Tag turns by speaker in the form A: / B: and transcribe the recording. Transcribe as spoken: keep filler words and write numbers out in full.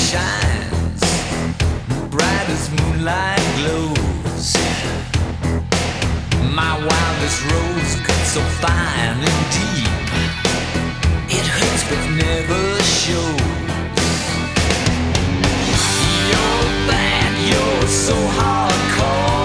A: shines, bright as moonlight glows. My wildest rose cut so fine and deep, it hurts but never shows.